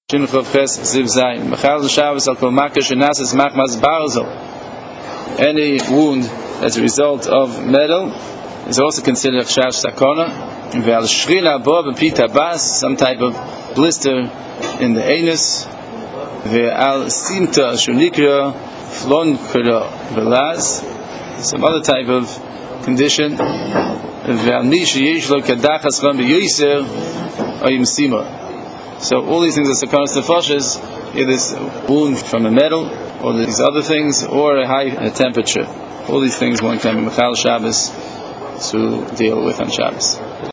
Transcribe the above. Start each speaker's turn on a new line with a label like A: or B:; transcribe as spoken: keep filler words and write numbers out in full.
A: Shinchav Ches Ziv Zayin. Mechal Shabbos al Kol Makkah Shenases Machmas Barzel. Any wound as a result of metal is also considered Chash Sakona. Ve'al Shrila Bo B'Pita Bas, some type of blister in the anus. Ve'al Simta Shunikra Flon Kura Velaz, some other type of condition. Ve'al Nish Yeshlo Kadachas Chon B'Yoser Oyim Sima. So all these things are Sakonas Nefashos, either this wound from a metal, or these other things, or a high temperature. All these things one can be Mechal Shabbos to deal with on Shabbos.